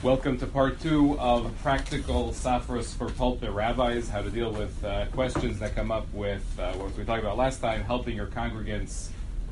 Welcome to part 2 of Practical Safros for Pulpit Rabbis, how to deal with questions that come up with what we talked about last time, helping your congregants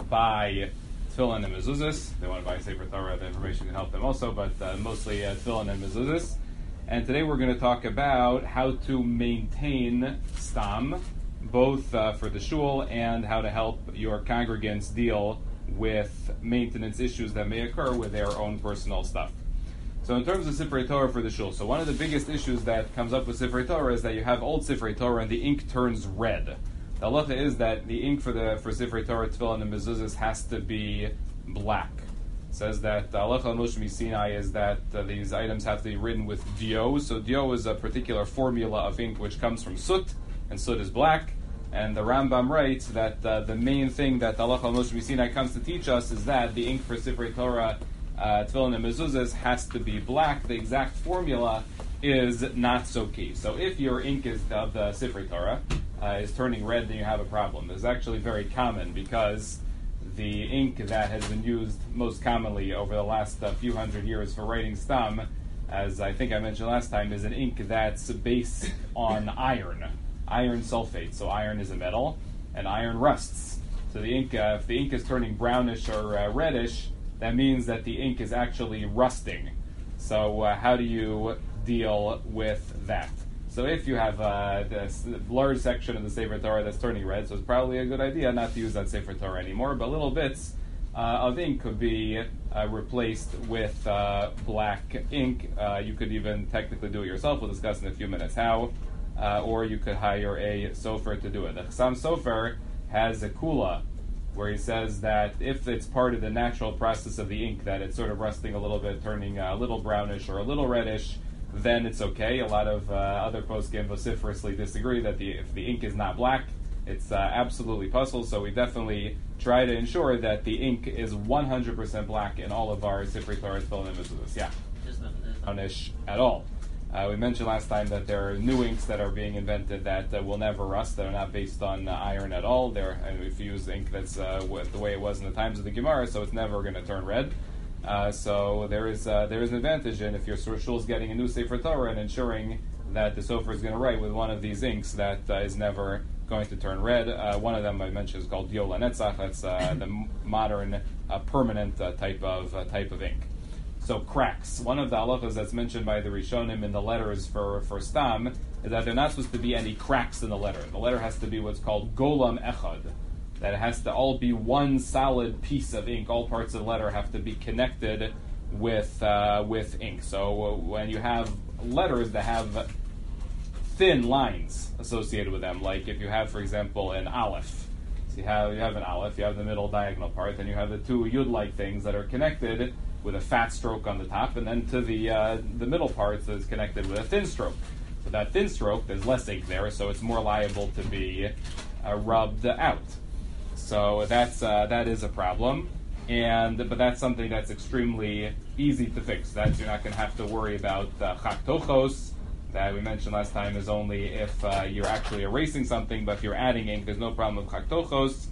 buy tefillin and mezuzahs. They want to buy Sefer Torah, the information can help them also, but mostly tefillin and mezuzahs. And today we're going to talk about how to maintain stam, both for the shul and how to help your congregants deal with maintenance issues that may occur with their own personal stuff. So in terms of Sifrei Torah for the shul, so one of the biggest issues that comes up with Sifrei Torah is that you have old Sifrei Torah and the ink turns red. The halacha is that the ink for Sifrei Torah, tefillin, and mezuzahs has to be black. It says that the halacha on Moshe Sinai is that these items have to be written with dio. So dio is a particular formula of ink which comes from soot, and soot is black. And the Rambam writes that the main thing that the halacha on Moshe Sinai comes to teach us is that the ink for Sifrei Torah, tefillin and mezuzahs has to be black. The exact formula is not so key. So if your ink is of the Sifrei Torah is turning red, then you have a problem. It's actually very common because the ink that has been used most commonly over the last few hundred years for writing stam, as I think I mentioned last time, is an ink that's based on iron sulfate. So iron is a metal, and iron rusts. So the ink, if the ink is turning brownish or reddish, that means that the ink is actually rusting. So how do you deal with that? So if you have this large section of the Sefer Torah that's turning red, so it's probably a good idea not to use that Sefer Torah anymore, but little bits of ink could be replaced with black ink. You could even technically do it yourself. We'll discuss in a few minutes how. Or you could hire a sofer to do it. The Chassam Sofer has a kula, where he says that if it's part of the natural process of the ink, that it's sort of rusting a little bit, turning a little brownish or a little reddish, then it's okay. A lot of other poskim vociferously disagree that if the ink is not black, it's absolutely puzzle. So we definitely try to ensure that the ink is 100% black in all of our Sifrei Torah, tefillin, and mezuzahs. Yeah, brownish at all. We mentioned last time that there are new inks that are being invented that will never rust, that are not based on iron at all. And if you use ink that's the way it was in the times of the Gemara, so it's never going to turn red. So there is an advantage in if your shul is getting a new Sefer Torah and ensuring that the sofer is going to write with one of these inks that is never going to turn red. One of them I mentioned is called Dio Lanetzach. That's the modern permanent type of ink. So cracks. One of the halachas that's mentioned by the Rishonim in the letters for stam is that there are not supposed to be any cracks in the letter. The letter has to be what's called golam echad. That it has to all be one solid piece of ink. All parts of the letter have to be connected with ink. So when you have letters that have thin lines associated with them, like if you have, for example, an aleph. So you have an aleph, you have the middle diagonal part, then you have the two yud-like things that are connected with a fat stroke on the top, and then to the middle part is connected with a thin stroke. So that thin stroke, there's less ink there, so it's more liable to be rubbed out. So that is a problem, but that's something that's extremely easy to fix. That you're not going to have to worry about chak tochos, that we mentioned last time is only if you're actually erasing something, but if you're adding ink, there's no problem with chak tochos.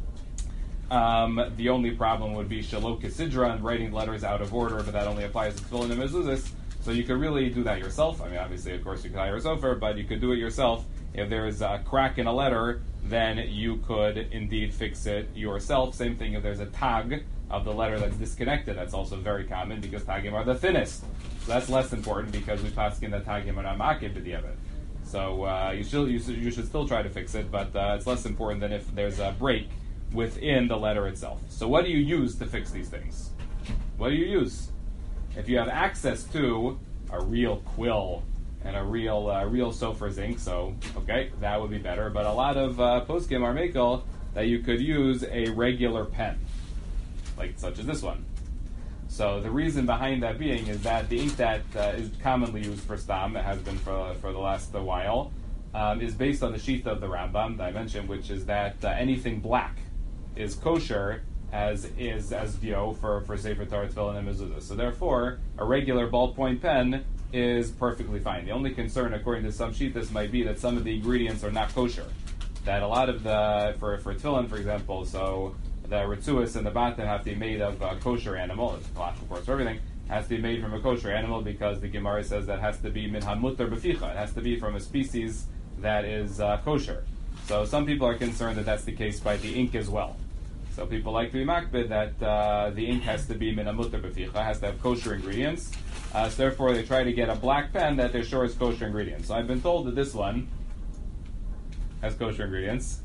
The only problem would be shalok kisidra and writing letters out of order, but that only applies to tefillin and mezuzahs. So you could really do that yourself. I mean, obviously, of course, you could hire a sofer, but you could do it yourself. If there is a crack in a letter, then you could indeed fix it yourself. Same thing if there's a tag of the letter that's disconnected. That's also very common because tagim are the thinnest. So that's less important because we paskin that tagim are not makib b'diavad. So you should still try to fix it, but it's less important than if there's a break within the letter itself. So what do you use to fix these things? What do you use? If you have access to a real quill and a real sofer's ink, so okay, that would be better. But a lot of poskim are makel that you could use a regular pen, like such as this one. So the reason behind that being is that the ink that is commonly used for stam, it has been for the last while, is based on the shita of the Rambam that I mentioned, which is that anything black is kosher as dio for Sefer Torah, tefillin, and mezuzah. So therefore, a regular ballpoint pen is perfectly fine. The only concern, according to some shittas, might be that some of the ingredients are not kosher. That a lot of for tefillin, for example, so the ritzuas and the bata have to be made of kosher animal. It's of course for everything, has to be made from a kosher animal because the Gemara says that has to be min hamutar b'ficha. It has to be from a species that is kosher. So some people are concerned that that's the case by the ink as well. So people like to be makbid that the ink has to be min hamutar b'ficha, has to have kosher ingredients. So therefore they try to get a black pen that they're sure is kosher ingredients. So I've been told that this one has kosher ingredients.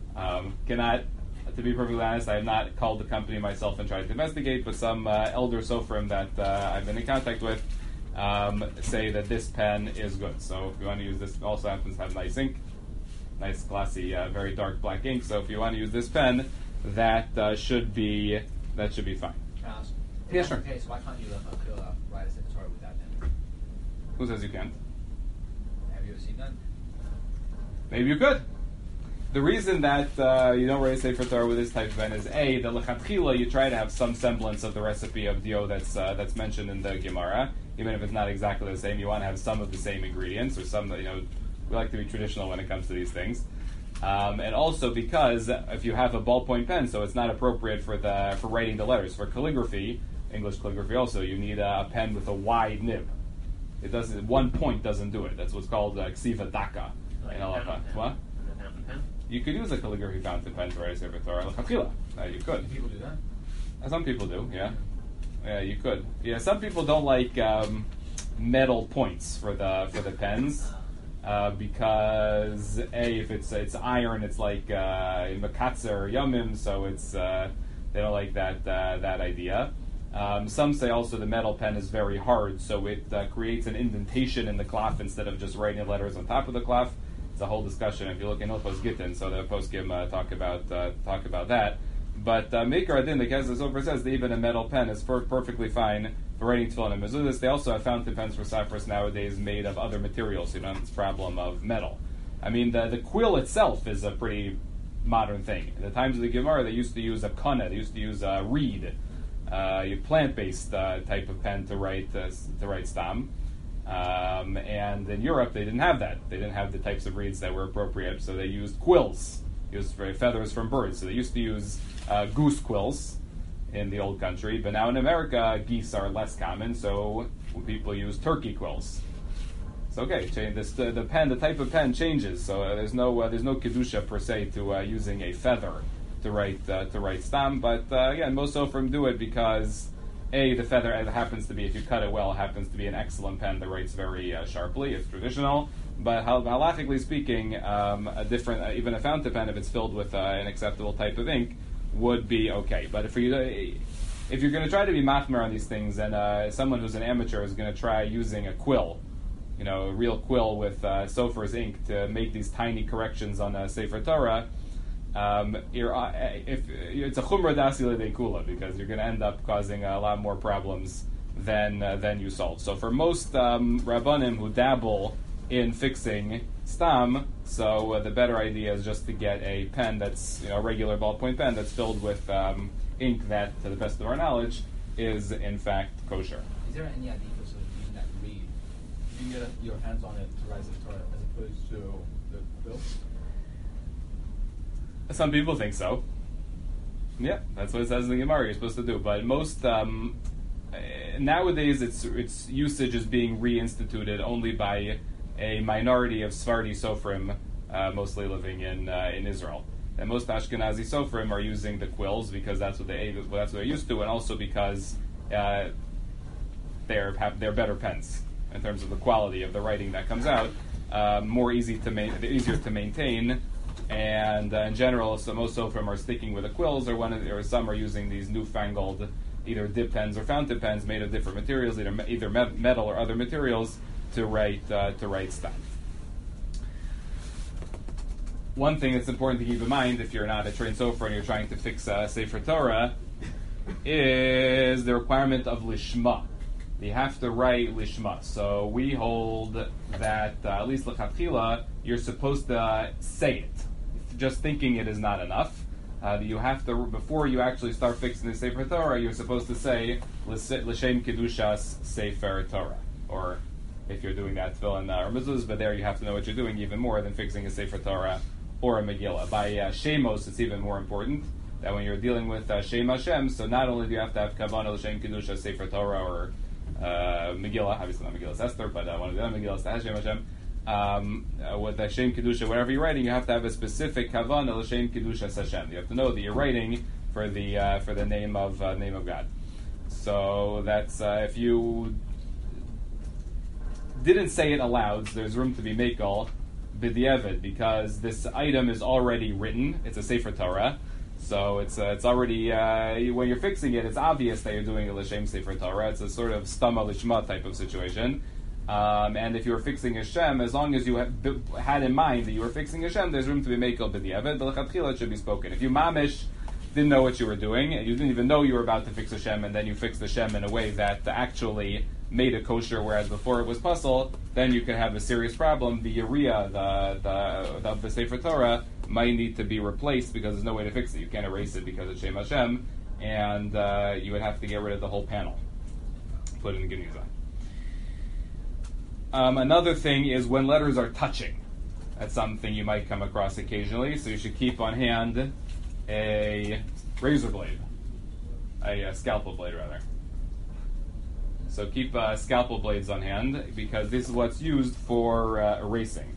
To be perfectly honest, I have not called the company myself and tried to investigate, but some elder sofrim that I've been in contact with say that this pen is good. So if you want to use this, it also happens to have nice ink, nice glossy, very dark black ink. So if you want to use this pen, that should be fine. Yeah, sure. Okay, so why can't you write a Sefer Torah with that pen? Who says you can't? Have you ever seen that? Maybe you could. The reason that you don't write a Sefer Torah with this type of pen is A, the lechatchila, you try to have some semblance of the recipe of dio that's mentioned in the Gemara, even if it's not exactly the same. You want to have some of the same ingredients, or some that, we like to be traditional when it comes to these things. And also because if you have a ballpoint pen, so it's not appropriate for writing the letters. For calligraphy, English calligraphy also, you need a pen with a wide nib. It doesn't. One point doesn't do it. That's what's called ksiva daka. Like What? You could use a calligraphy fountain pen to write a Sefer Torah. You could. People do that? Some people do, yeah. Yeah, you could. Yeah, some people don't like metal points for the pens because if it's iron, it's like makatzer or yamim, so it's they don't like that idea. Some say also the metal pen is very hard, so it creates an indentation in the cloth instead of just writing letters on top of the cloth. It's a whole discussion. If you look in Hilchos Gittin, so the poskim talk about that. But Meikar Adin, the Kesef Sofer says that even a metal pen is perfectly fine for writing tefillin and mezuzahs. They also have fountain pens for safras nowadays made of other materials, so you don't have this problem of metal. I mean, the quill itself is a pretty modern thing. In the times of the Gemara, they used to use a kana, they used to use a reed, a plant-based type of pen to write stam. And in Europe, they didn't have that. They didn't have the types of reeds that were appropriate, so they used quills. Used feathers from birds. So they used to use goose quills in the old country, but now in America, geese are less common, so people use turkey quills. So okay, the type of pen changes. So there's no kedusha per se to using a feather to write stam. But again, most sofrim do it because the feather happens to be, if you cut it well, happens to be an excellent pen that writes very sharply. It's traditional. But halachically speaking, a different, even a fountain pen, if it's filled with an acceptable type of ink, would be okay. But if you're going to try to be machmer on these things, and someone who's an amateur is going to try using a quill, a real quill with Sofer's ink to make these tiny corrections on a Sefer Torah, it's a chumra dasi l'dei kula, because you're going to end up causing a lot more problems than you solve. So for most rabbanim who dabble in fixing stam, so the better idea is just to get a pen that's a regular ballpoint pen that's filled with ink that, to the best of our knowledge, is in fact kosher. Is there any idea for sort of using that reed? You can get your hands on it to write the Torah as opposed to the quill? Some people think so. Yeah, that's what it says in the Gemara. You're supposed to do, but most nowadays its usage is being reinstituted only by a minority of Sephardi Sofrim, mostly living in Israel. And most Ashkenazi Sofrim are using the quills because that's what they're used to, and also because they're better pens in terms of the quality of the writing that comes out, easier to maintain, and in general, so most Sofrim are sticking with the quills, or some are using these newfangled either dip pens or fountain pens made of different materials, either metal or other materials, to write stam. One thing that's important to keep in mind if you're not a trained sofer and you're trying to fix a Sefer Torah is the requirement of lishma. You have to write lishma. So we hold that at least l'chatchila, you're supposed to say it. Just thinking it is not enough. You have to, before you actually start fixing the Sefer Torah, you're supposed to say l'shem kedushas Sefer Torah, or if you're doing that, tefillin or mezuzahs, but there you have to know what you're doing even more than fixing a Sefer Torah or a Megillah. By Shemos, it's even more important that when you're dealing with Shem Hashem, so not only do you have to have Kavanah L'Shem Kedusha Sefer Torah or Megillah, obviously not Megillah Esther, but one of the other Megillas, Hashem Hashem. With Hashem Kedusha, whatever you're writing, you have to have a specific kavanah l'shem Kedusha Hashem. You have to know that you're writing for the name of God. So that's if you didn't say it aloud, so there's room to be mekel b'diavad because this item is already written. It's a Sefer Torah, so it's already when you're fixing it, it's obvious that you're doing a l'shem Sefer Torah. It's a sort of stama lishma type of situation. And if you were fixing Hashem, as long as you had in mind that you were fixing Hashem, there's room to be mekel b'diavad. But l'chatchila it should be spoken. If you mamish didn't know what you were doing, and you didn't even know you were about to fix Hashem, and then you fixed Hashem in a way that actually made it kosher, whereas before it was puzzle, then you could have a serious problem. The Uriah, the Sefer Torah, might need to be replaced because there's no way to fix it. You can't erase it because it's Shem Hashem, and you would have to get rid of the whole panel. Put it in Geniza. Another thing is when letters are touching. That's something you might come across occasionally, so you should keep on hand a razor blade, a scalpel blade rather. So keep scalpel blades on hand because this is what's used for erasing.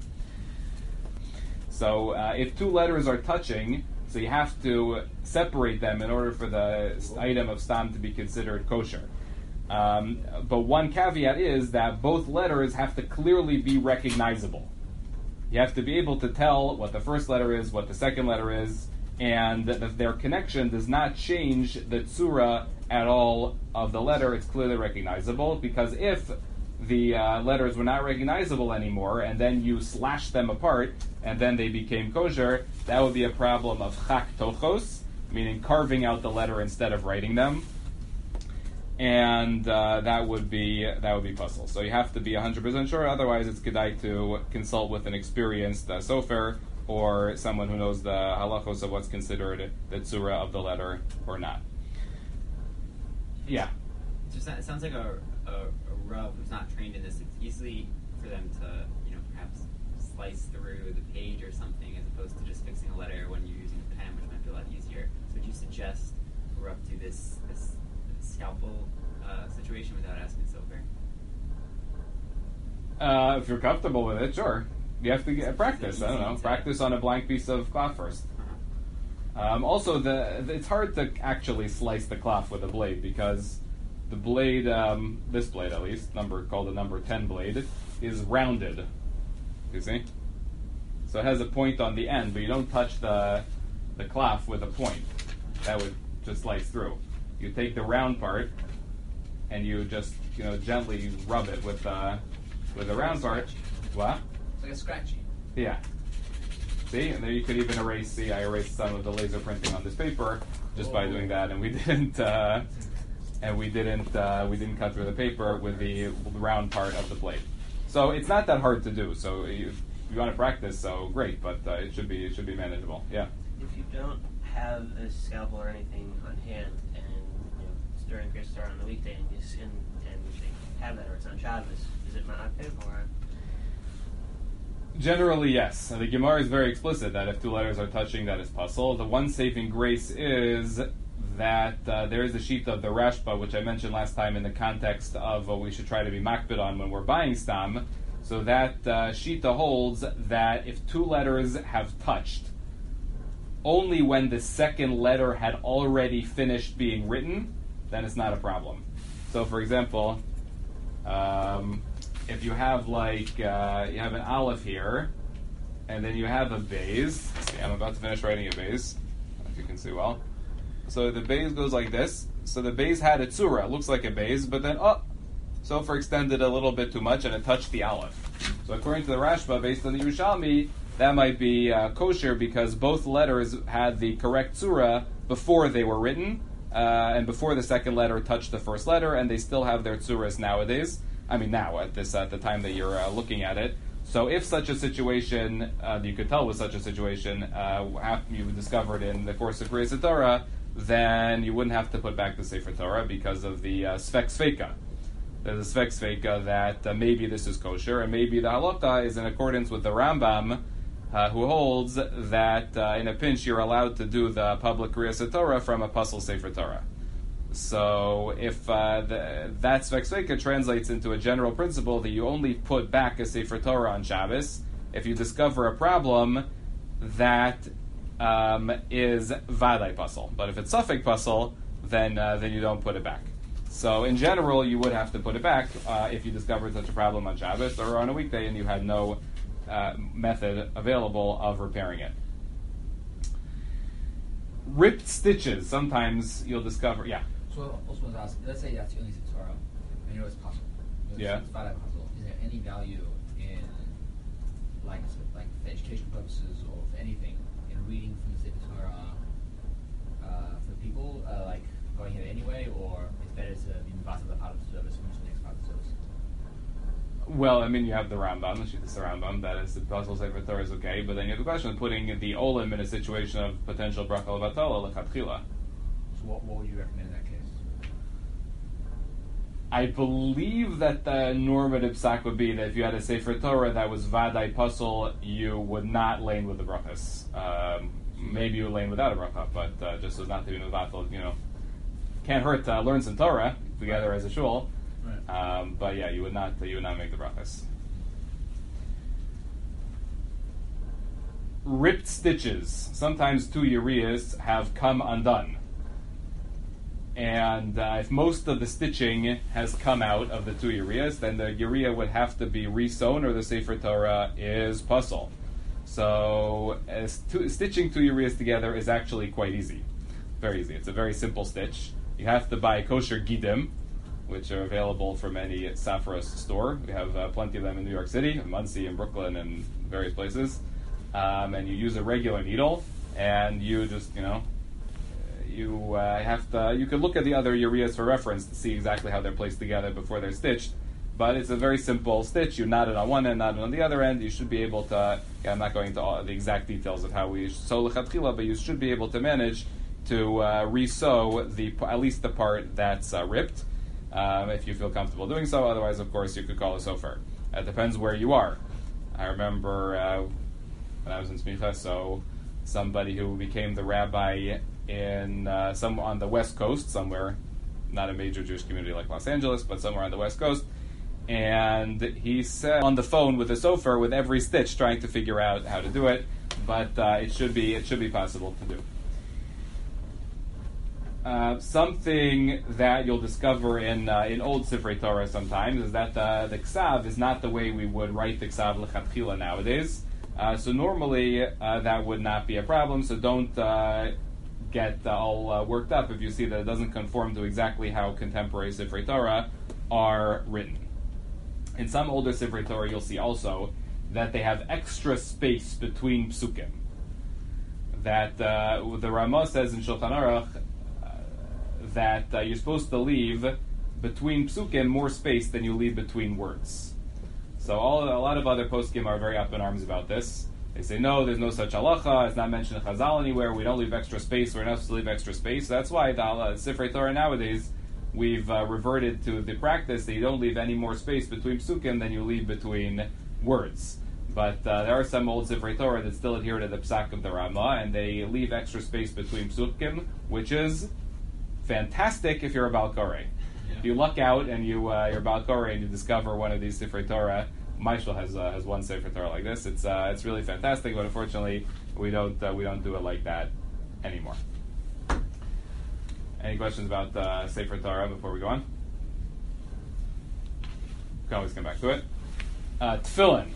So if two letters are touching, so you have to separate them in order for the item of stam to be considered kosher. But one caveat is that both letters have to clearly be recognizable. You have to be able to tell what the first letter is, what the second letter is, and that their connection does not change the tzura at all of the letter. It's clearly recognizable, because if the letters were not recognizable anymore, and then you slash them apart, and then they became kosher, that would be a problem of chak tochos, meaning carving out the letter instead of writing them, and that would be puzzle. So you have to be 100% sure. Otherwise, it's kedai to consult with an experienced sofer or someone who knows the halachos of what's considered the tzura of the letter or not. Yeah. It sounds like a Rav who's not trained in this. It's easy for them to, perhaps slice through the page or something, as opposed to just fixing a letter when you're using a pen, which might be a lot easier. So would you suggest a Rav do this scalpel situation without asking the sofer? If you're comfortable with it, sure. You have to practice. I don't know. Practice on a blank piece of cloth first. Also, it's hard to actually slice the cloth with a blade because the blade, this blade at least, called the number 10 blade, is rounded. You see? So it has a point on the end, but you don't touch the cloth with a point. That would just slice through. You take the round part and you just gently rub it with the round part. What? It's like a scratchy. Yeah. See, and then you could even erase. See, I erased some of the laser printing on this paper just by doing that, and we didn't cut through the paper with the round part of the blade. So it's not that hard to do. So if you want to practice, so great, but it should be manageable. Yeah. If you don't have a scalpel or anything on hand, and it's during Kriyas Torah on the weekday, and you have that, or it's on Shabbos, is it ma'akev or? Generally, yes. The Gemara is very explicit that if two letters are touching, that is puzzle. The one saving grace is that there is a sheet of the Rashba, which I mentioned last time in the context of what we should try to be makbid on when we're buying stam. So that shita holds that if two letters have touched, only when the second letter had already finished being written, then it's not a problem. So, for example, if you have you have an aleph here, and then you have a beis. See, I'm about to finish writing a beis, if you can see well. So the beis goes like this. So the beis had a tzura, it looks like a beis, but then sofer extended a little bit too much and it touched the aleph. So according to the Rashba, based on the Yerushalmi, that might be kosher because both letters had the correct tzura before they were written, and before the second letter touched the first letter, and they still have their tzuras nowadays. I mean now, at the time that you're looking at it. So if such a situation, you could tell with such a situation, you discovered in the course of Kriyas Torah, then you wouldn't have to put back the Sefer Torah because of the Sfek Sveika. There's a Sfek Sveika that maybe this is kosher, and maybe the halakha is in accordance with the Rambam, who holds that in a pinch you're allowed to do the public Kriyas Torah from a puzzle Sefer Torah. So if that Svek Sveika translates into a general principle that you only put back a Sefer Torah on Shabbos if you discover a problem that is Vadai Puzzle. But if it's Suffolk Puzzle, then you don't put it back. So in general, you would have to put it back if you discovered such a problem on Shabbos or on a weekday and you had no method available of repairing it. Ripped stitches. Sometimes you'll discover. Yeah. So I also want to ask, let's say that's the only Sefer Torah, and you know it's puzzle. Yeah. It's Vadai puzzle. Is there any value in, like for education purposes or for anything, in reading from the Sefer Torah for people, like going here anyway, or it's better to be part of the service and move to the next part of the service? Well, I mean, you have the Rambam, the Rambam, that is the puzzle Sefer Torah is okay, but then you have the question of putting the Olim in a situation of potential bracha levatala lechatchila. So what would you recommend in that case? I believe that the normative psak would be that if you had a Sefer Torah that was vadai puzzle, you would not lane with the brachas. Maybe you would lane without a bracha, but just as not to be mevatel, can't hurt to learn some Torah together as a shul. Right. But yeah, you would not make the brachas. Ripped stitches. Sometimes two ureas have come undone. And if most of the stitching has come out of the two ureas, then the urea would have to be resewn, or the Sefer Torah is puzzle. So stitching two ureas together is actually quite easy. Very easy. It's a very simple stitch. You have to buy kosher gidim, which are available from any Safras store. We have plenty of them in New York City, in Muncie, in Brooklyn, and various places. And you use a regular needle, and you just, you could look at the other ureas for reference to see exactly how they're placed together before they're stitched. But it's a very simple stitch. You knot it on one end, knot it on the other end. You should be able to, I'm not going into all the exact details of how we sew lechatchila, but you should be able to manage to re-sew at least the part that's ripped, if you feel comfortable doing so. Otherwise, of course, you could call a sofer. It depends where you are. I remember when I was in Smicha, so somebody who became the rabbi in on the West Coast, somewhere, not a major Jewish community like Los Angeles, but somewhere on the West Coast, and he said on the phone with a sofer with every stitch, trying to figure out how to do it, but it should be possible to do. Something that you'll discover in old Sifrei Torah sometimes is that the ksav is not the way we would write the ksav lechatchila nowadays. So normally that would not be a problem. So don't get all worked up if you see that it doesn't conform to exactly how contemporary Sifrei Torah are written. In some older Sifrei Torah, you'll see also that they have extra space between psukim. That the Ramah says in Shulchan Aruch that you're supposed to leave between psukim more space than you leave between words. So a lot of other poskim are very up in arms about this. They say, no, there's no such halacha, it's not mentioned in Chazal anywhere, we don't leave extra space, we're not supposed to leave extra space. So that's why the Sifrei Torah nowadays, we've reverted to the practice that you don't leave any more space between psukim than you leave between words. But there are some old Sifrei Torah that still adhere to the psak of the Ramah, and they leave extra space between psukim, which is fantastic if you're a Baal Koreh. If you luck out and you're Baal Koreh and you discover one of these Sifrei Torah, Maishal has one Sefer Torah like this. It's really fantastic, but unfortunately we don't do it like that anymore. Any questions about Sefer Torah before we go on? We can always come back to it. Tefillin.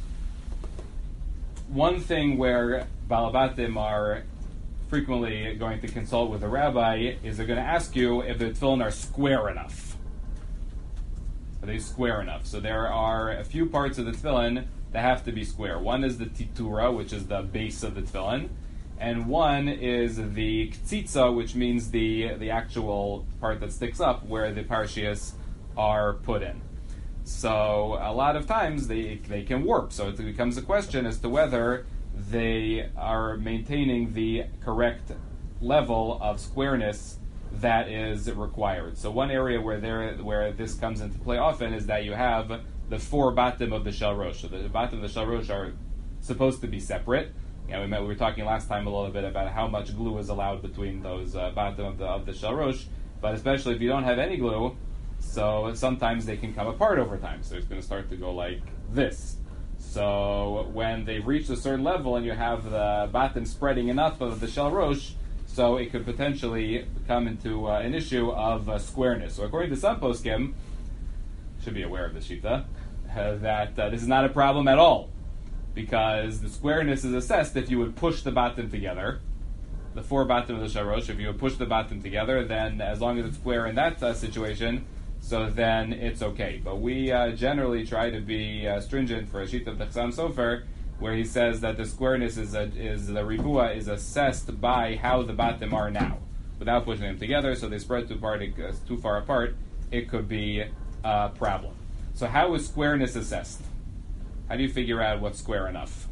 One thing where Balabatim are frequently going to consult with a rabbi is they're going to ask you if the tefillin are square enough. Are they square enough? So there are a few parts of the tefillin that have to be square. One is the titura, which is the base of the tefillin, and one is the ktsitza, which means the actual part that sticks up where the parashias are put in. So a lot of times they can warp. So it becomes a question as to whether they are maintaining the correct level of squareness that is required. So one area where this comes into play often is that you have the four batim of the shel rosh. So the batim of the shel rosh are supposed to be separate. We were talking last time a little bit about how much glue is allowed between those batim of the shel rosh. But especially if you don't have any glue, so sometimes they can come apart over time. So it's going to start to go like this. So when they reach a certain level and you have the batim spreading enough of the shell rosh, so it could potentially come into an issue of squareness. So according to some poskim, should be aware of the shita, that this is not a problem at all, because the squareness is assessed if you would push the batim together. The four batim of the shell rosh, if you would push the batim together, then as long as it's square in that situation, so then it's okay. But we generally try to be stringent for a sheet of the Chassam Sofer, where he says that the squareness is the ribua is assessed by how the batim are now, without pushing them together. So they spread too far apart, it could be a problem. So how is squareness assessed? How do you figure out what's square enough?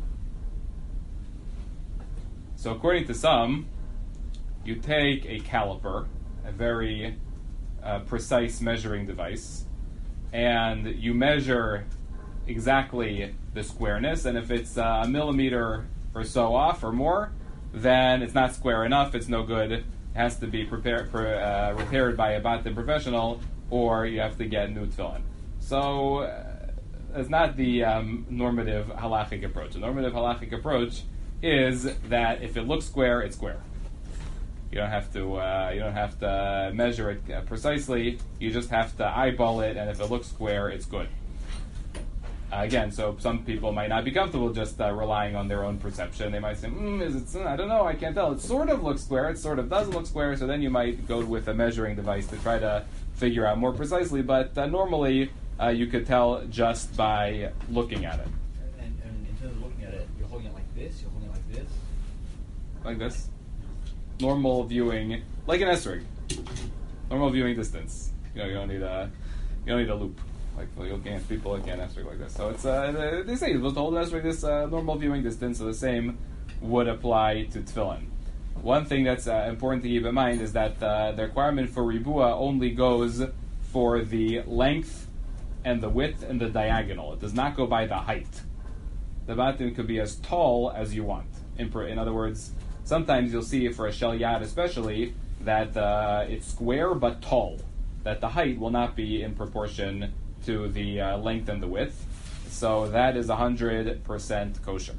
So according to some, you take a caliper, a very precise measuring device, and you measure exactly the squareness, and if it's a millimeter or so off or more, then it's not square enough, it's no good, it has to be repaired by a batim professional, or you have to get new tefillin. So it's not the normative halachic approach. The normative halachic approach is that if it looks square, it's square. You don't have to measure it precisely. You just have to eyeball it, and if it looks square, it's good. Again, so some people might not be comfortable just relying on their own perception. They might say, "Is it? I don't know. I can't tell. It sort of looks square. It sort of doesn't look square." So then you might go with a measuring device to try to figure out more precisely. But normally, you could tell just by looking at it. And in terms of looking at it, you're holding it like this. You're holding it like this. Like this. Normal viewing, like an esrog. Normal viewing distance. You don't need a loop. Like people can't esrog like this. So it's they say you're supposed to hold an esrog this normal viewing distance. So the same would apply to tefillin. One thing that's important to keep in mind is that the requirement for ribua only goes for the length and the width and the diagonal. It does not go by the height. The batim could be as tall as you want. In other words, sometimes you'll see for a shel yad especially that it's square but tall, that the height will not be in proportion to the length and the width. So that is 100% kosher.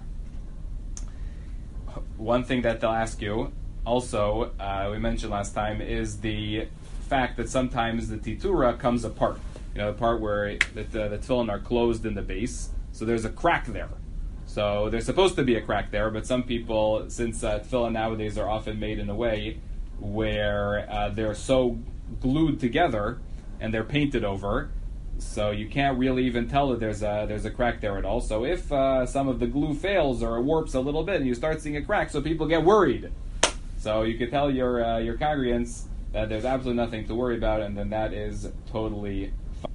One thing that they'll ask you, also, we mentioned last time, is the fact that sometimes the titura comes apart. You know, the part where the tefillin are closed in the base, so there's a crack there. So there's supposed to be a crack there, but some people, since tefillin nowadays are often made in a way where they're so glued together and they're painted over, so you can't really even tell that there's a crack there at all. So if some of the glue fails or warps a little bit and you start seeing a crack, so people get worried. So you can tell your congregants that there's absolutely nothing to worry about, and then that is totally fine.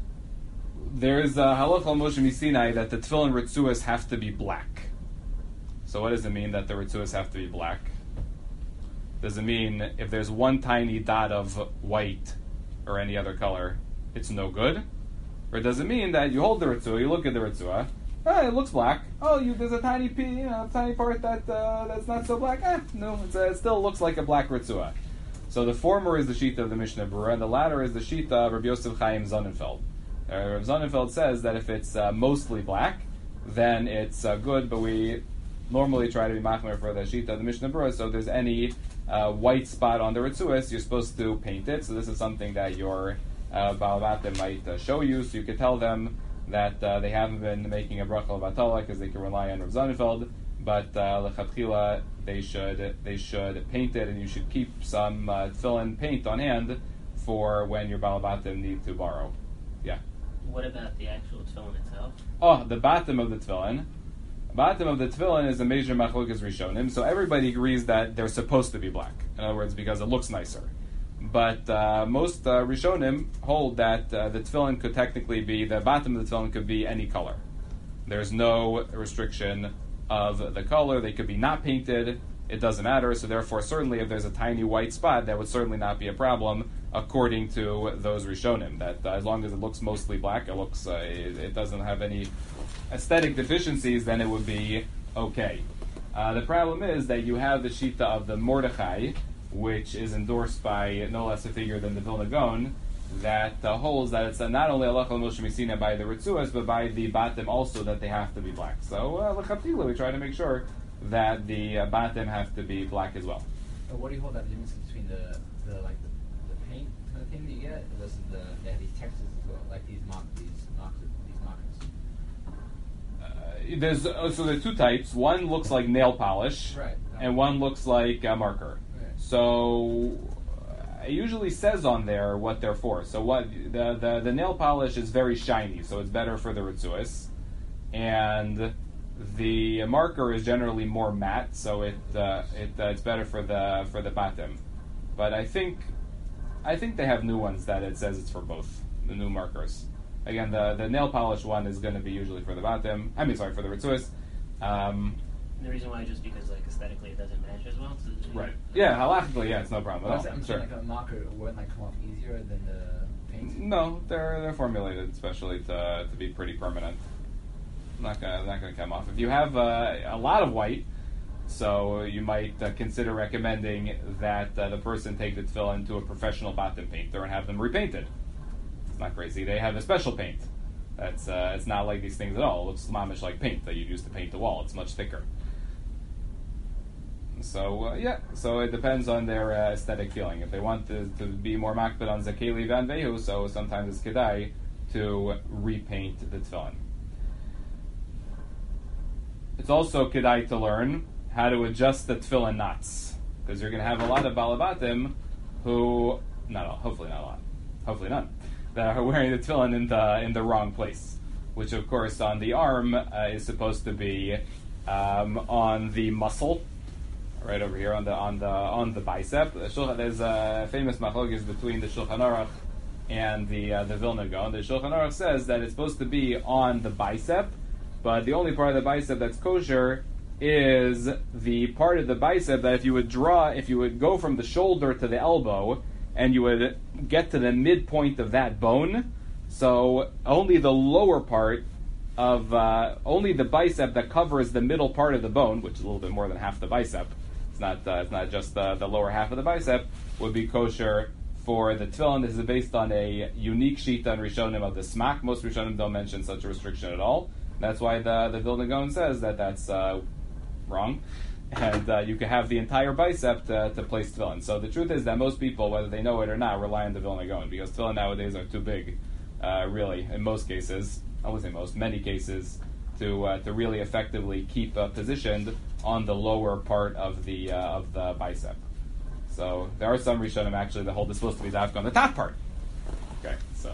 There is a halacha al Moshe Sinai that the tefillin ritzuas have to be black. So what does it mean that the ritzuas have to be black? Does it mean if there's one tiny dot of white or any other color, it's no good? Or does it mean that you hold the ritzua, you look at the ritzua, it looks black. There's a tiny tiny part that's not so black. No, it still looks like a black ritzua. So the former is the shita of the Mishnah Berurah, and the latter is the shita of Rabbi Yosef Chaim Sonnenfeld. Rabbi Sonnenfeld says that if it's mostly black, then it's good, but we normally try to be machmer for the shita of the Mishnah Berurah. So if there's any white spot on the ritzuas, you're supposed to paint it. So this is something that your Baal Batim might show you, so you could tell them that they haven't been making a bracha l'vatala because they can rely on Rav Sonnenfeld, but lechatchila they should paint it, and you should keep some tefillin paint on hand for when your Baal Batim need to borrow. Yeah. What about the actual tefillin itself? Oh, the bottom of the tefillin. Bottom of the tefillin is a major machlokas rishonim, so everybody agrees that they're supposed to be black. In other words, because it looks nicer. But most Rishonim hold that the tefillin could technically be, the bottom of the tefillin could be any color. There's no restriction of the color. They could be not painted. It doesn't matter. So therefore, certainly if there's a tiny white spot, that would certainly not be a problem, according to those Rishonim. That as long as it looks mostly black, it doesn't have any aesthetic deficiencies, then it would be okay. The problem is that you have the shita of the Mordechai, which is endorsed by no less a figure than the Vilna Gaon, that holds that it's not only halacha Moshe Messina by the Ritzuas, but by the Batim also, that they have to be black. So, l'chatchila, we try to make sure that the Batim have to be black as well. What do you hold that difference between the paint kind of thing that you get versus they have these textures as well, like these markers? There's so there are two types. One looks like nail polish, Right. and one looks like a marker. Right. So it usually says on there what they're for. So what the nail polish is very shiny, so it's better for the ritzuas, and the marker is generally more matte, so it's better for the batim. But I think they have new ones that it says it's for both, the new markers. Again, the nail polish one is going to be usually for the batim. For the ritzuas. The reason why is just because aesthetically it doesn't match as well. So Right. Yeah, halachically, it's no problem at all. I'm Sure. saying a marker wouldn't come off easier than the paint. No, they're formulated especially to be pretty permanent. Not gonna come off. If you have a lot of white, so you might consider recommending that the person take the tefillin to a professional batim painter and have them repainted. It's not crazy. They have a special paint. That's it's not like these things at all. It looks mamish like paint that you use to paint the wall. It's much thicker. So so it depends on their aesthetic feeling. If they want to be more makbid on zakeli van vehu, so sometimes it's kedai to repaint the tefillin. It's also kedai to learn how to adjust the tefillin knots, because you're going to have a lot of balabatim who, hopefully not a lot, hopefully none, that are wearing the tefillin in the wrong place, which of course on the arm is supposed to be on the muscle, right over here on the bicep. There's a famous machlokes between the Shulchan Aruch and the Vilna Gaon. The Shulchan Aruch says that it's supposed to be on the bicep, but the only part of the bicep that's kosher is the part of the bicep that if you would go from the shoulder to the elbow, and you would get to the midpoint of that bone, so only the lower part of, only the bicep that covers the middle part of the bone, which is a little bit more than half the bicep, it's not just the lower half of the bicep, would be kosher for the tefillin. This is based on a unique shita and Rishonim of the smak. Most Rishonim don't mention such a restriction at all. That's why the Vilna Gaon says that that's wrong. And you can have the entire bicep to place tefillin. So the truth is that most people, whether they know it or not, rely on the Vilna Gaon, because tefillin nowadays are too big, really, in most cases, I would say most, many cases, to really effectively keep positioned on the lower part of the bicep. So there are some Rishonim actually that hold it's supposed to be dafka on the top part. Okay, so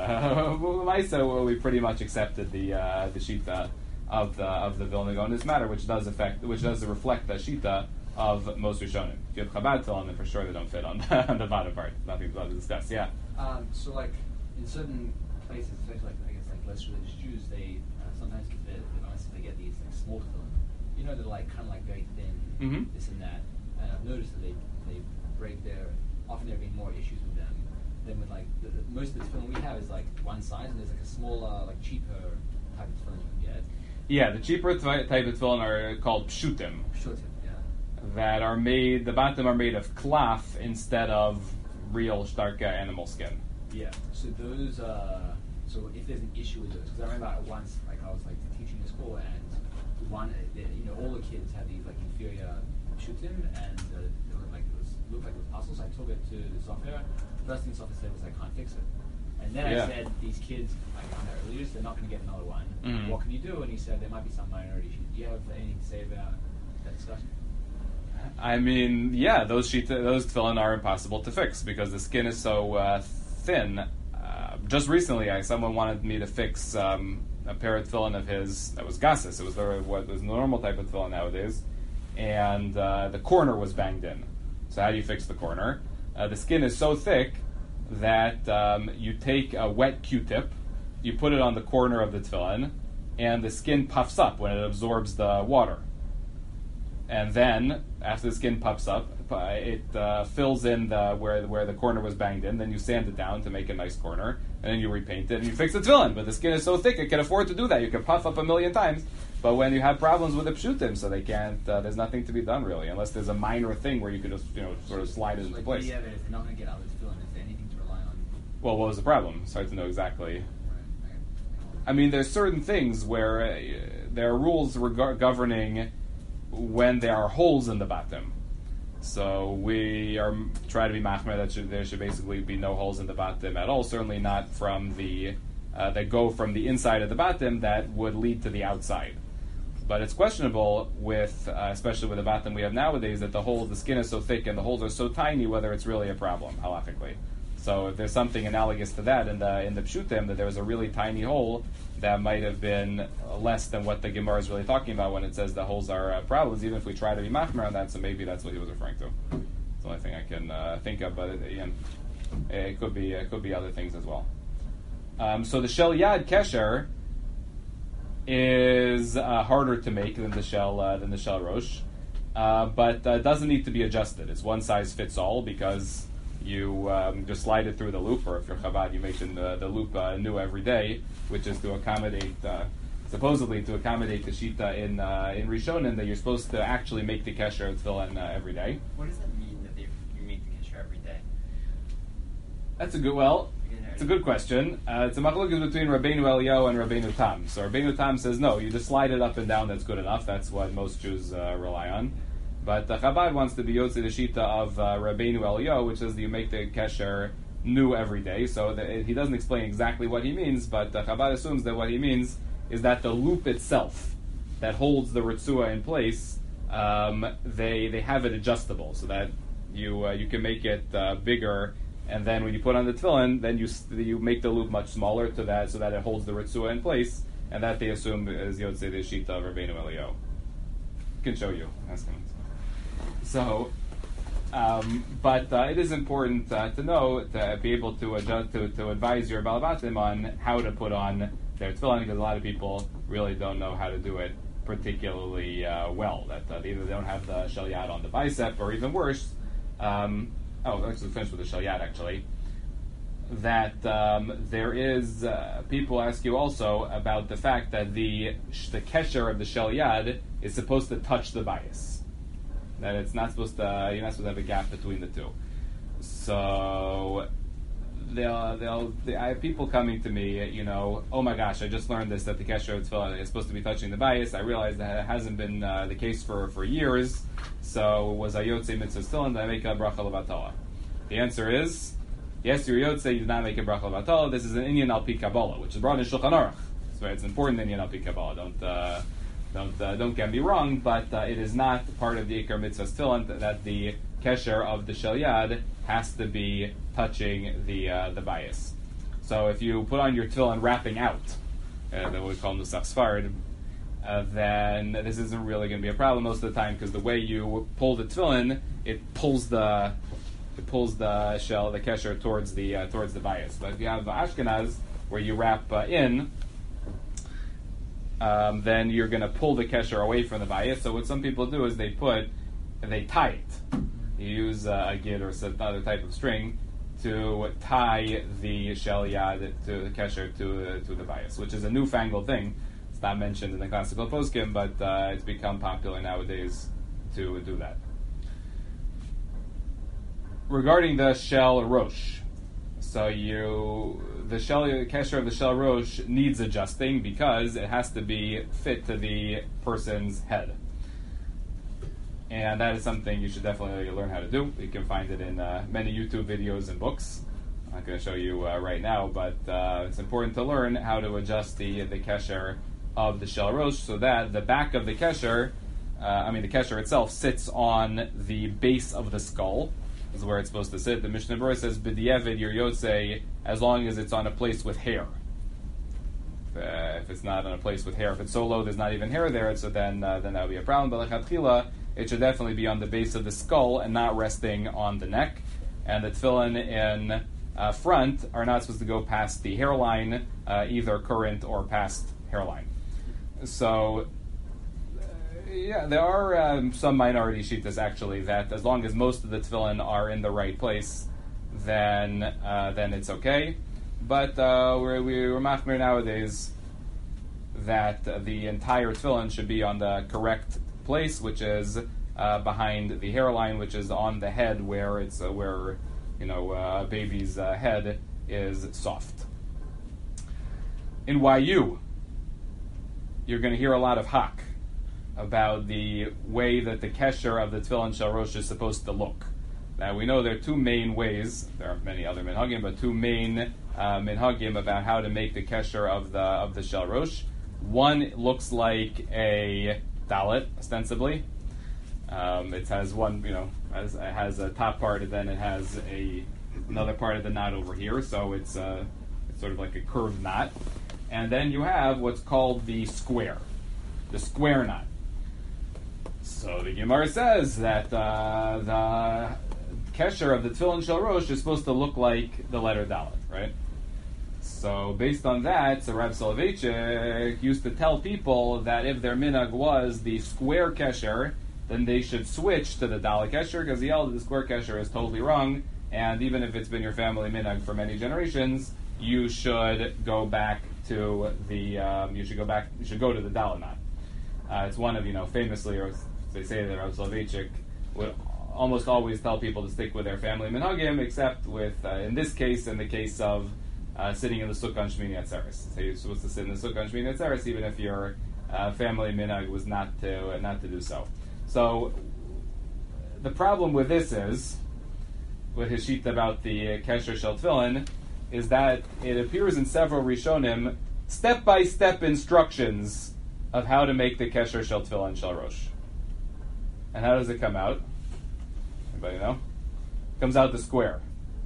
Maisa, we pretty much accepted the shita of the Vilna Gaon in this matter, which does reflect the shita of most Rishonim. If you have Chabad tefillin, then for sure they don't fit on the bottom part. Nothing to discuss. Yeah. So in certain places, especially less religious Jews, they sometimes get they get these small tefillin. They're kind of very thin, this and that. And I've noticed that they break often there being more issues with them than with most of the tefillin we have is one size, and there's a smaller, cheaper type of tefillin you can get. Yeah, the cheaper type of tefillin are called pshutim. Pshutim, yeah. That are made, the batim are made of klaf instead of real starka animal skin. Yeah. So those, so if there's an issue with those, because I remember once, I was teaching in school, and all the kids had these inferior pshutim, and it looked like it was puzzles. I took it to the software. First thing the software said was I can't fix it. And then I said, these kids, on their earliest, they're not going to get another one. Mm-hmm. What can you do? And he said, there might be some minority issues. Do you have anything to say about that discussion? I mean, yeah, those tefillin are impossible to fix because the skin is so thin. Just recently, someone wanted me to fix a pair of tefillin of his that was gasis. It was what was the normal type of tefillin nowadays, and the corner was banged in. So how do you fix the corner? The skin is so thick that you take a wet Q-tip, you put it on the corner of the tefillin, and the skin puffs up when it absorbs the water. And then, after the skin puffs up, fills in where the corner was banged in. Then you sand it down to make a nice corner, and then you repaint it and you fix the tefillin. But the skin is so thick it can afford to do that. You can puff up 1,000,000 times. But when you have problems with the pshutim, so they can't. There's nothing to be done really, unless there's a minor thing where you can just sort of slide it into Like, place. yeah, but if you're not going to get out of this tefillin, is there anything to rely on? Well, what was the problem? It's hard to know exactly. Right. I mean, there's certain things where there are rules governing when there are holes in the bottom. So we are try to be machmer that there should basically be no holes in the bottom at all. Certainly not from the that go from the inside of the bottom that would lead to the outside. But it's questionable with, especially with the bottom we have nowadays, that the skin is so thick and the holes are so tiny, whether it's really a problem halachically. So if there's something analogous to that in the pshutim, that there was a really tiny hole, that might have been less than what the Gemara is really talking about when it says the holes are problems. Even if we try to be machmer on that, so maybe that's what he was referring to. It's the only thing I can think of, but again, it could be other things as well. So the shel yad kesher is harder to make than the shel rosh, but doesn't need to be adjusted. It's one size fits all because you just slide it through the loop, or if you're Chabad, you make the loop new every day, which is to accommodate, supposedly to accommodate the shita in Rishonim that you're supposed to actually make the kesher of tefillin every day. What does that mean that you make the kesher every day? That's a good question. It's a machlokes between Rabbeinu Eliyahu and Rabbeinu Tam. So Rabbeinu Tam says no, you just slide it up and down. That's good enough. That's what most Jews rely on. But Chabad wants to be Yotze the Shita of Rabbeinu Eliyahu, which is that you make the kesher new every day. So he doesn't explain exactly what he means, but Chabad assumes that what he means is that the loop itself that holds the ritzua in place, they have it adjustable so that you can make it bigger. And then when you put on the tefillin, then you make the loop much smaller so that it holds the ritzua in place, and that they assume is Yotze the Shita of Rabbeinu Eliyahu. I can show you. So, but it is important to know, to be able to adjust, to advise your balabatim on how to put on their tefillin, because a lot of people really don't know how to do it particularly well. That either they don't have the shel yad on the bicep, or even worse. Actually, finish with the shel yad. Actually, that there is people ask you also about the fact that the kesher of the shel yad is supposed to touch the bias. That it's not supposed to, you're not supposed to have a gap between the two. So I have people coming to me, oh my gosh, I just learned this, that the kesher of tefillin is supposed to be touching the bias. I realized that it hasn't been the case for years. So was I yotze mitzvah still, and did I make a bracha levatala? The answer is yes, you're yotze. You did not make a bracha levatala. This is an inyan al pi Kabbalah, which is brought in Shulchan Aruch. So it's an important inyan al pi Kabbalah. Don't get me wrong, but it is not part of the Ikar Mitzvah tefillin that the kesher of the shel yad has to be touching the bias. So if you put on your tefillin wrapping out, that we call nusach sfard, then this isn't really going to be a problem most of the time, because the way you pull the tefillin, it pulls the kesher towards the bias. But if you have Ashkenaz where you wrap in, then you're going to pull the kesher away from the bias. So what some people do is they tie it. You use a gid or some other type of string to tie the shel yad to the kesher to the bias, which is a newfangled thing. It's not mentioned in the classical poskim, but it's become popular nowadays to do that. Regarding the shel rosh, so the kesher of the shel rosh needs adjusting because it has to be fit to the person's head. And that is something you should definitely learn how to do. You can find it in many YouTube videos and books. I'm not going to show you right now, but it's important to learn how to adjust the kesher of the shel rosh so that the back of the kesher, the kesher itself, sits on the base of the skull. This is where it's supposed to sit. The Mishnah Berurah says, "B'diavad your yotze," as long as it's on a place with hair. If it's not on a place with hair, if it's so low there's not even hair there, so then that would be a problem. But lechatchila, it should definitely be on the base of the skull and not resting on the neck. And the tefillin in front are not supposed to go past the hairline, either current or past hairline. So Yeah, there are some minority shittas actually that as long as most of the tefillin are in the right place, then it's okay. But we're machmir nowadays that the entire tefillin should be on the correct place, which is behind the hairline, which is on the head, where it's where a baby's head is soft. In YU, you're going to hear a lot of hak about the way that the kesher of the tefillin shel rosh is supposed to look. Now we know there are two main ways. There are many other minhagim, but two main minhagim about how to make the kesher of the shel rosh. One looks like a dalet, ostensibly. It has one, it has a top part, and then it has another part of the knot over here. So it's sort of like a curved knot. And then you have what's called the square knot. So the Gemara says that the kesher of the tefillin shel rosh is supposed to look like the letter dalet, right? So based on that, so Rav Soloveitchik used to tell people that if their minhag was the square kesher, then they should switch to the dalet kesher, because he held that the square kesher is totally wrong, and even if it's been your family minhag for many generations, you should go back to the you should go to the dalet knot. It's one of famously, or they say that Rav Soloveitchik would almost always tell people to stick with their family minhagim, except with in this case, in the case of sitting in the sukkah on Shmini Atzeres. So you're supposed to sit in the sukkah on Shmini Atzeres, even if your family minhag was not to do so. So the problem with this is, with his sheet about the kesher shel tefillin, is that it appears in several Rishonim step-by-step instructions of how to make the kesher shel tefillin shel rosh. And how does it come out? Anybody know? Comes out the square.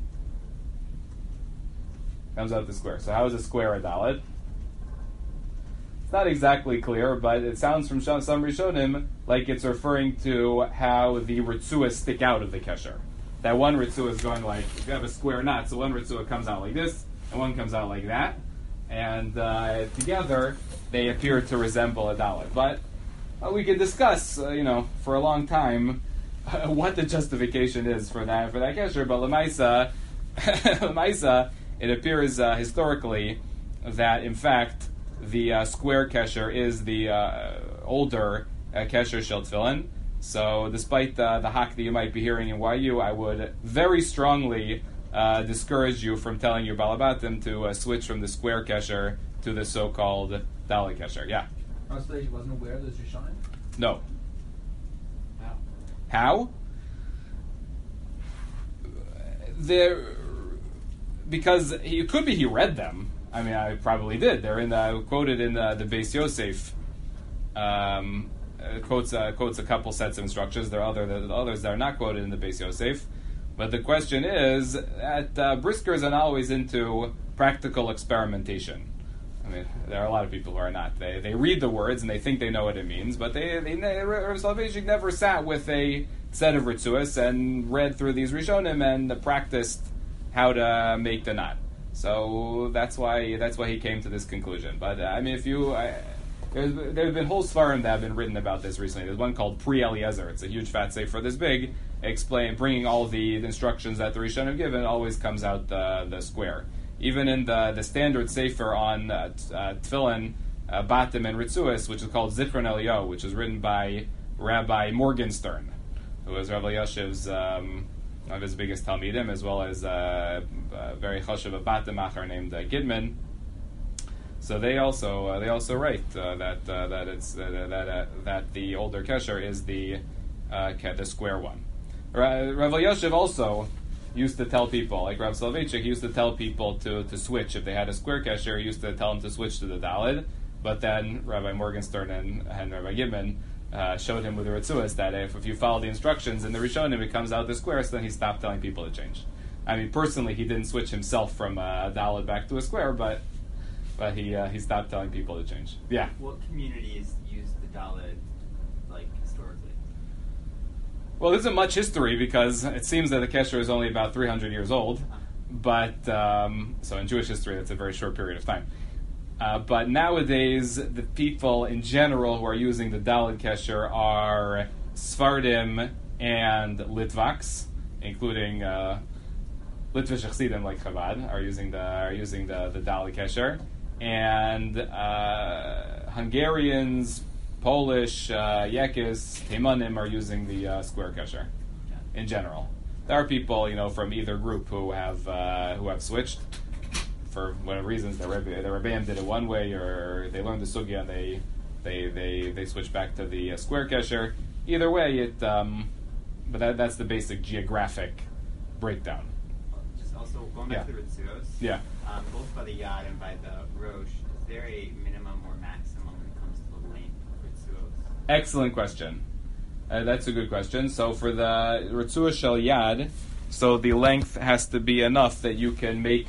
So how is a square a dalet? It's not exactly clear, but it sounds from some Rishonim like it's referring to how the ritzuas stick out of the kesher. That one ritzua is going like, if you have a square knot, so one ritzua comes out like this, and one comes out like that, and together they appear to resemble a dalet. But we could discuss, for a long time, what the justification is for that kesher. But l'maisa, it appears historically that in fact the square kesher is the older kesher shel tefillin. So despite the hak that you might be hearing in YU, I would very strongly discourage you from telling your balabatim to switch from the square kesher to the so-called dalet kesher. Yeah? He wasn't aware of those Rishonim? No. How? Because it could be he read them. I mean, I probably did. They're quoted in the Beis Yosef. Quotes a couple sets of instructions. There are others that are not quoted in the Beis Yosef. But the question is that Briskers are not always into practical experimentation. I mean, there are a lot of people who are not. They read the words and they think they know what it means, but Rav Soloveitchik never sat with a set of ritzuas and read through these Rishonim and practiced how to make the knot. So that's why he came to this conclusion. But I mean, there's been whole svarim that have been written about this recently. There's one called Pri Eliezer. It's a huge fat sefer this big, bringing all the instructions that the Rishonim have given. It always comes out the square. Even in the standard sefer on tefillin, batim, and ritzuas, which is called Zichron Eliyahu, which is written by Rabbi Morgenstern, who was Rabbi Yashiv's one of his biggest talmidim, as well as a very chashuv a batim achar named Gidman. So they also write that the older kesher is the square one. Rav Yashiv also used to tell people, like Rav Soloveitchik, he used to tell people to switch. If they had a square kesher, he used to tell them to switch to the dalet. But then Rabbi Morgenstern and Rabbi Gibman showed him with the ritzuas that if you follow the instructions in the Rishonim, it comes out the square, so then he stopped telling people to change. I mean, personally, he didn't switch himself from a dalet back to a square, but he stopped telling people to change. Yeah? What communities use the dalet, like, historically? Well, there isn't much history because it seems that the kesher is only about 300 years old. But, so in Jewish history, that's a very short period of time. But nowadays, the people in general who are using the Daled Kesher are Sfardim and Litvaks, including Litvish Chassidim like Chabad are using the Daled Kesher, and Hungarians, Polish, Yekis, Teimanim are using the Square Kesher. In general, there are people from either group who have switched for whatever reasons. Their Rebbeim did it one way, or they learned the sugya and they switched back to the Square Kesher. Either way, but that's the basic geographic breakdown. Just also going back to the Ritzuos. Yeah. Both by the Yad and by the Rosh, is there a minimum or maximum when it comes to the length of Ritzuos? Excellent question. That's a good question. So for the Ritzua Shel Yad, so the length has to be enough that you can make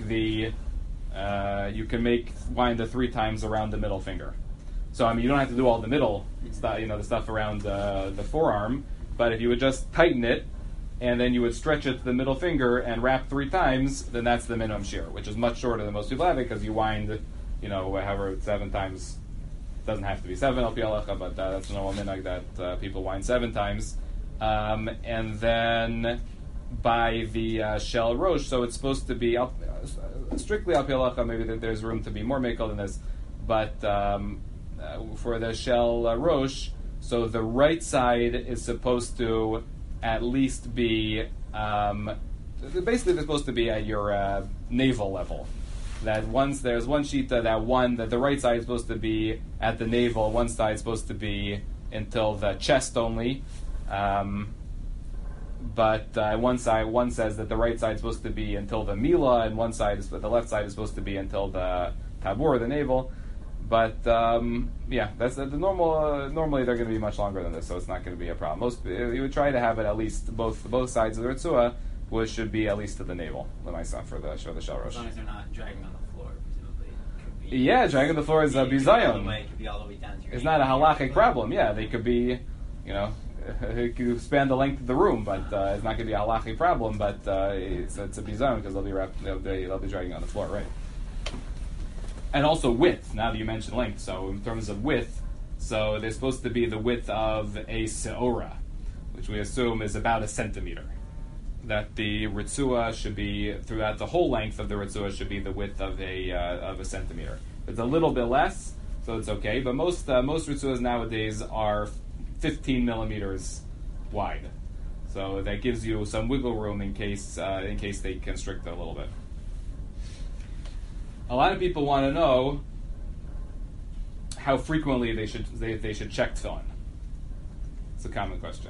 wind the 3 times around the middle finger. So you don't have to do all the middle stuff, the stuff around the forearm. But if you would just tighten it, and then you would stretch it to the middle finger and wrap 3 times, then that's the minimum shear, which is much shorter than most people have it because you wind, however 7 times. Doesn't have to be 7 al pi halacha, but that's a normal minhag that people wind 7 times. And then by the Shel Rosh, so it's supposed to be strictly al pi halacha. Maybe there's room to be more mekel than this, but for the Shel Rosh, so the right side is supposed to at least be basically they're supposed to be at your navel level. That once there's one shita that the right side is supposed to be at the navel, one side is supposed to be until the chest only. But one says that the right side is supposed to be until the mila, and the left side is supposed to be until the tabor, the navel. But that's the normal. Normally they're going to be much longer than this, so it's not going to be a problem. You would try to have it at least both sides of the ritzua, which should be at least to the navel. Lemaisa for the Shel Rosh. As long as they're not dragging on the floor, presumably. Could be, dragging on the floor is a bizayon. It could be all the way down to your It's not a ankle. halachic problem. Yeah, they could be, it could span the length of the room, but it's not going to be a halachic problem. But it's a bizayon because they'll be dragging on the floor, right? And also width. Now that you mentioned length, so in terms of width, so they're supposed to be the width of a seora, which we assume is about a centimeter. That the ritzua should be throughout the whole length of the ritzua should be the width of a centimeter. It's a little bit less, so it's okay. But most ritzuas nowadays are 15 millimeters wide, so that gives you some wiggle room in case they constrict a little bit. A lot of people want to know how frequently they should check tefillin. It's a common question.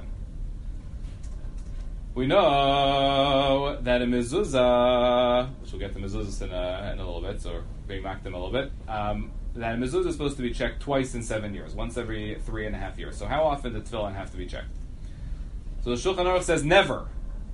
We know that a mezuzah, which we'll get to mezuzahs in a little bit, so we're being mocked them a little bit, that a mezuzah is supposed to be checked twice in 7 years, once every 3.5 years. So how often does tefillin have to be checked? So the Shulchan Aruch says never.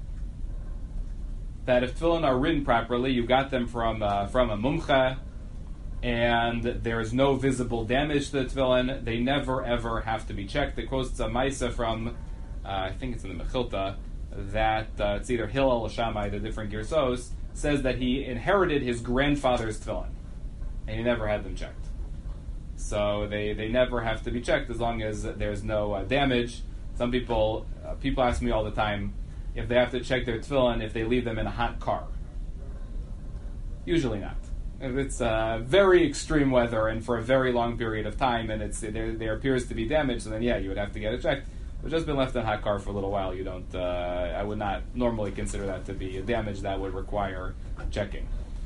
That if tefillin are written properly, you got them from a mumcha, and there is no visible damage to the tefillin, they never ever have to be checked. It quotes a Maisa from, I think it's in the Mechilta, that it's either Hillel or Shammai, the different Girsos, says that he inherited his grandfather's tefillin, and he never had them checked. So they never have to be checked as long as there's no damage. Some people ask me all the time if they have to check their tefillin if they leave them in a hot car. Usually not. If it's very extreme weather and for a very long period of time, and there appears to be damage, so then you would have to get it checked. If it's just been left in a hot car for a little while, you don't. I would not normally consider that to be a damage that would require checking.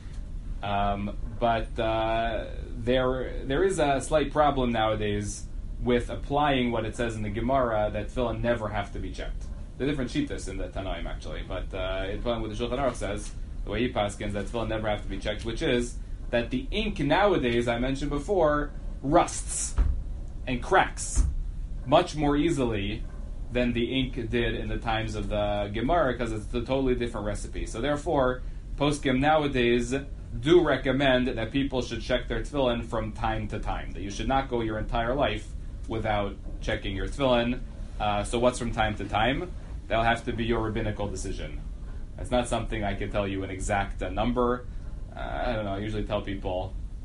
But there is a slight problem nowadays with applying what it says in the Gemara that tefillin never have to be checked. There are different shittas in the Tanaim actually, but in what the Shulchan Aruch says, the way he paskins, that tefillin never have to be checked, which is that the ink nowadays, I mentioned before, rusts and cracks much more easily than the ink did in the times of the Gemara, because it's a totally different recipe. So therefore, poskim nowadays do recommend that people should check their tefillin from time to time, that you should not go your entire life without checking your tefillin. So what's from time to time? That'll have to be your rabbinical decision. It's not something I can tell you an exact number. I don't know, I usually tell people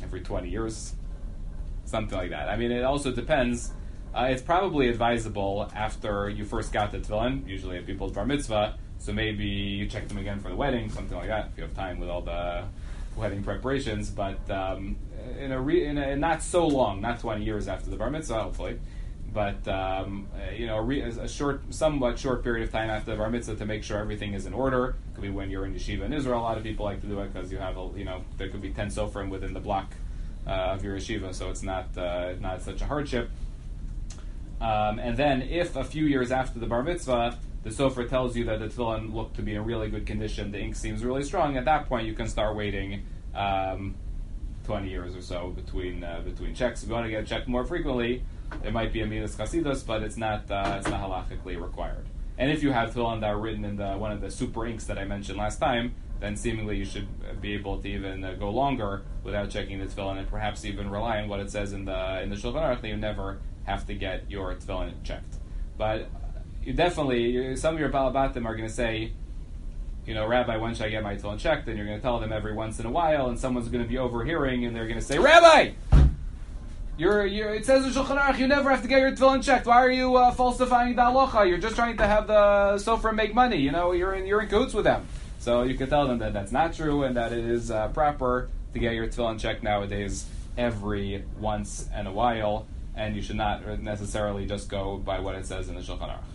every 20 years, something like that. I mean, it also depends. It's probably advisable after you first got the tefillin, usually at people's bar mitzvah, so maybe you check them again for the wedding, something like that, if you have time with all the wedding preparations, but in a not so long, not 20 years after the bar mitzvah, hopefully, but a somewhat short period of time after the bar mitzvah to make sure everything is in order. Could be when you're in yeshiva in Israel. A lot of people like to do it because you have there could be 10 sofrim within the block of your yeshiva, so it's not such a hardship. And then, if a few years after the bar mitzvah, the sofer tells you that the tefillin looked to be in really good condition, the ink seems really strong, at that point you can start waiting 20 years or so between checks. If you want to get checked more frequently, it might be a midas chasidus, but it's not halachically required. And if you have tefillin that are written in one of the super inks that I mentioned last time, then seemingly you should be able to even go longer without checking the tefillin, and perhaps even rely on what it says in the Shulchan Aruch that you never have to get your tefillin checked. But you definitely, some of your balabatim are going to say, Rabbi, when should I get my tefillin checked? And you're going to tell them every once in a while, and someone's going to be overhearing, and they're going to say, Rabbi, it says in Shulchan Aruch you never have to get your tefillin checked. Why are you falsifying the halacha? You're just trying to have the sofer make money. You're in cahoots with them. So you can tell them that that's not true, and that it is proper to get your tefillin checked nowadays every once in a while, and you should not necessarily just go by what it says in the Shulchan Aruch.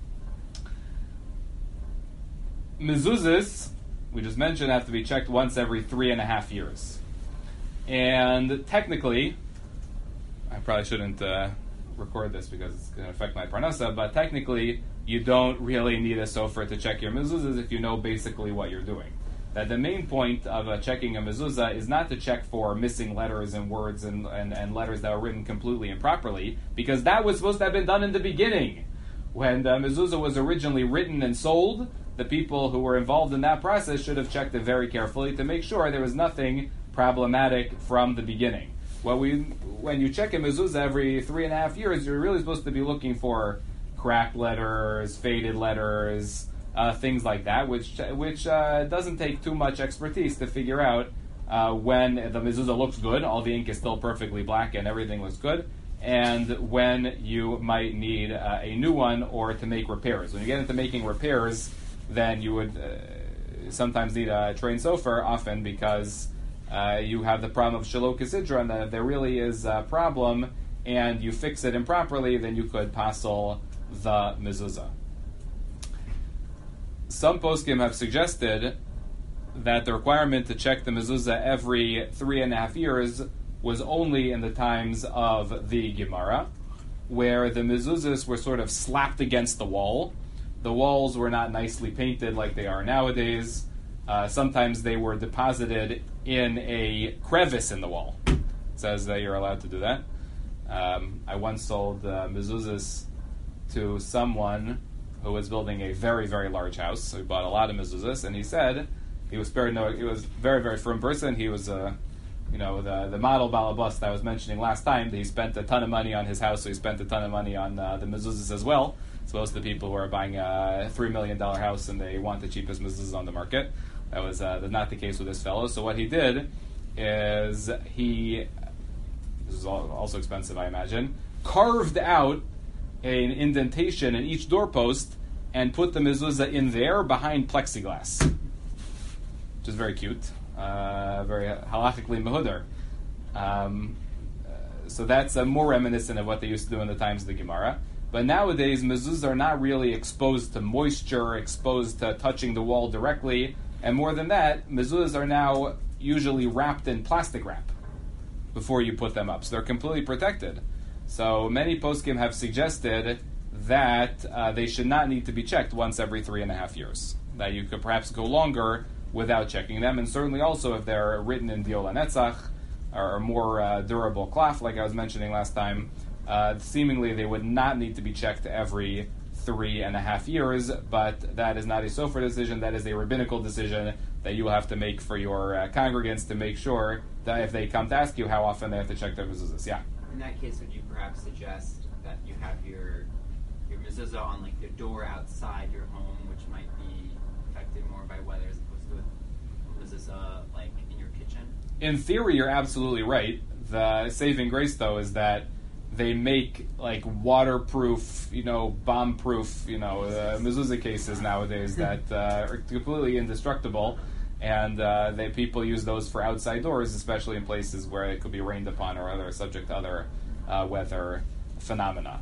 Mezuzahs, we just mentioned, have to be checked once every 3.5 years. And technically, I probably shouldn't record this because it's going to affect my parnasa, but technically, you don't really need a sofer to check your mezuzahs if you know basically what you're doing. That the main point of checking a mezuzah is not to check for missing letters and words and letters that are written completely improperly, because that was supposed to have been done in the beginning. When the mezuzah was originally written and sold, the people who were involved in that process should have checked it very carefully to make sure there was nothing problematic from the beginning. When you check a mezuzah every 3.5 years, you're really supposed to be looking for cracked letters, faded letters, things like that, which doesn't take too much expertise to figure out when the mezuzah looks good, all the ink is still perfectly black and everything looks good, and when you might need a new one or to make repairs. When you get into making repairs, then you would sometimes need a trained sofer, often because you have the problem of shelo kisidra, and that if there really is a problem and you fix it improperly, then you could passel the mezuzah. Some poskim have suggested that the requirement to check the mezuzah every 3.5 years was only in the times of the Gemara, where the mezuzahs were sort of slapped against the wall. The walls were not nicely painted like they are nowadays. Sometimes they were deposited in a crevice in the wall. It says that you're allowed to do that. I once sold mezuzahs to someone who was building a very, very large house. So he bought a lot of mezuzahs, and he said he was spared no. He was a very, very firm person. He was the model balabas that I was mentioning last time. That he spent a ton of money on his house, so he spent a ton of money on the mezuzahs as well. So most of the people who are buying a $3 million house and they want the cheapest mezuzahs on the market. That was not the case with this fellow. So what he did is this is also expensive, I imagine, carved out an indentation in each doorpost and put the mezuzah in there behind plexiglass, which is very cute, very halachically mehudar. So that's more reminiscent of what they used to do in the times of the Gemara. But nowadays, mezuzahs are not really exposed to moisture, exposed to touching the wall directly, and more than that, mezuzahs are now usually wrapped in plastic wrap before you put them up, so they're completely protected. So many poskim have suggested that they should not need to be checked once every 3.5 years. That you could perhaps go longer without checking them, and certainly also if they're written in diola netzach or more durable cloth, like I was mentioning last time, seemingly they would not need to be checked every 3.5 years, but that is not a sofer decision, that is a rabbinical decision that you will have to make for your congregants to make sure that if they come to ask you how often they have to check their mezuzahs. Yeah? In that case, would you perhaps suggest that you have your mezuzah on like the door outside your home, which might be affected more by weather as opposed to a mezuzah like in your kitchen? In theory, you're absolutely right. The saving grace, though, is that they make like waterproof, bomb-proof, mezuzah cases nowadays that are completely indestructible, and people use those for outside doors, especially in places where it could be rained upon or other subject to other weather phenomena.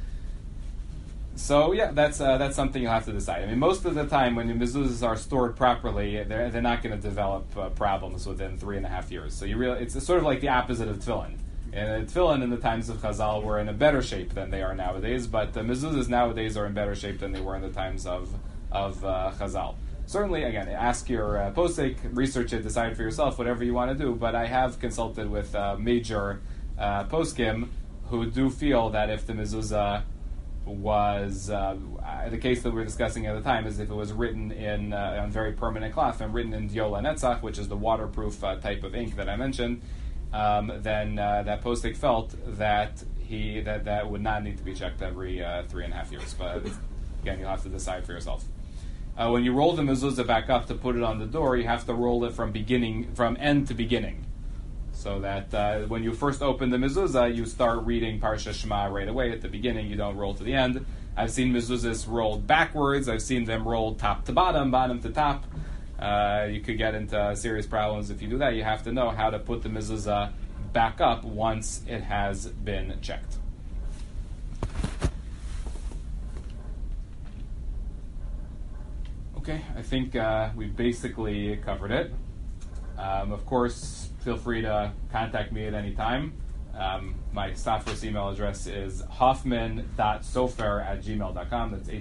So yeah, that's something you'll have to decide. I mean, most of the time when the mezuzahs are stored properly, they're not going to develop problems within 3.5 years. So it's sort of like the opposite of tefillin. And tefillin in the times of Chazal were in a better shape than they are nowadays, but the mezuzahs nowadays are in better shape than they were in the times of Chazal. Certainly, again, ask your posek, research it, decide for yourself whatever you want to do. But I have consulted with major poskim who do feel that if the mezuzah was the case that we were discussing at the time is if it was written in on very permanent cloth and written in Diola Netzach, which is the waterproof type of ink that I mentioned, then that posek felt that that would not need to be checked every 3.5 years. But again, you'll have to decide for yourself. When you roll the mezuzah back up to put it on the door, you have to roll it from end to beginning. So that when you first open the mezuzah, you start reading Parsha Shema right away at the beginning. You don't roll to the end. I've seen mezuzahs rolled backwards. I've seen them rolled top to bottom, bottom to top. You could get into serious problems if you do that. You have to know how to put the mezuzah back up once it has been checked. Okay, I think we've basically covered it. Of course, feel free to contact me at any time. My Safros email address is hoffman.sofer@gmail.com. That's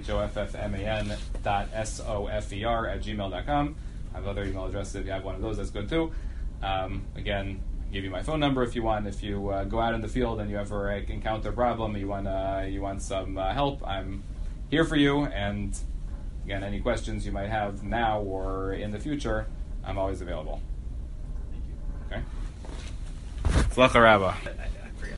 hoffman.sofer@gmail.com. I have other email addresses. If you have one of those, that's good too. Again, I'll give you my phone number if you want. If you go out in the field and you ever encounter a problem, you want some help, I'm here for you. And again, any questions you might have now or in the future, I'm always available. Okay. Tzlacha Rabbah.